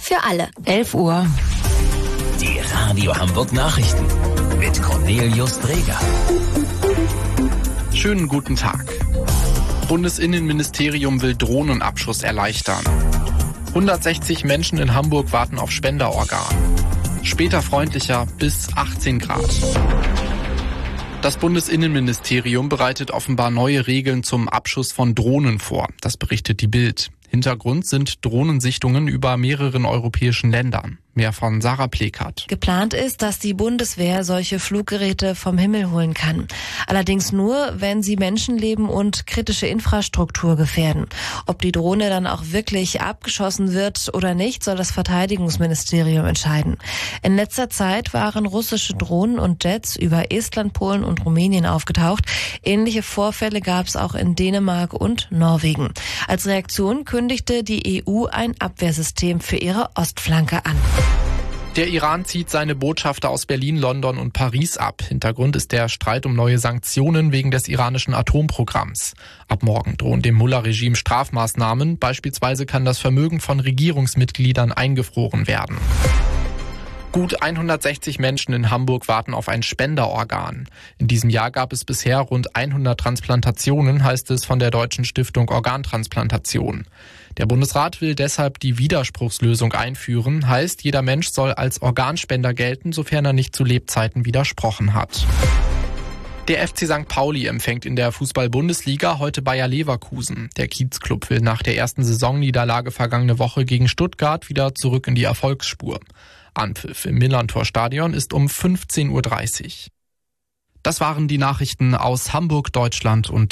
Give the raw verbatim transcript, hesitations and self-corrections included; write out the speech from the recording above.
für alle. elf Uhr. Die Radio Hamburg Nachrichten mit Cornelius Dreger. Schönen guten Tag. Bundesinnenministerium will Drohnenabschuss erleichtern. hundertsechzig Menschen in Hamburg warten auf Spenderorgan. Später freundlicher bis achtzehn Grad. Das Bundesinnenministerium bereitet offenbar neue Regeln zum Abschuss von Drohnen vor. Das berichtet die Bild. Hintergrund sind Drohnensichtungen über mehreren europäischen Ländern. Mehr von Sarah Plekert. Geplant ist, dass die Bundeswehr solche Fluggeräte vom Himmel holen kann. Allerdings nur, wenn sie Menschenleben und kritische Infrastruktur gefährden. Ob die Drohne dann auch wirklich abgeschossen wird oder nicht, soll das Verteidigungsministerium entscheiden. In letzter Zeit waren russische Drohnen und Jets über Estland, Polen und Rumänien aufgetaucht. Ähnliche Vorfälle gab es auch in Dänemark und Norwegen. Als Reaktion kündigte die E U ein Abwehrsystem für ihre Ostflanke an. Der Iran zieht seine Botschafter aus Berlin, London und Paris ab. Hintergrund ist der Streit um neue Sanktionen wegen des iranischen Atomprogramms. Ab morgen drohen dem Mullah-Regime Strafmaßnahmen. Beispielsweise kann das Vermögen von Regierungsmitgliedern eingefroren werden. Gut hundertsechzig Menschen in Hamburg warten auf ein Spenderorgan. In diesem Jahr gab es bisher rund hundert Transplantationen, heißt es von der Deutschen Stiftung Organtransplantation. Der Bundesrat will deshalb die Widerspruchslösung einführen, heißt, jeder Mensch soll als Organspender gelten, sofern er nicht zu Lebzeiten widersprochen hat. Der F C Sankt Pauli empfängt in der Fußball-Bundesliga heute Bayer Leverkusen. Der Kiezclub will nach der ersten Saisonniederlage vergangene Woche gegen Stuttgart wieder zurück in die Erfolgsspur. Anpfiff im Millerntor-Stadion ist um fünfzehn Uhr dreißig. Das waren die Nachrichten aus Hamburg, Deutschland und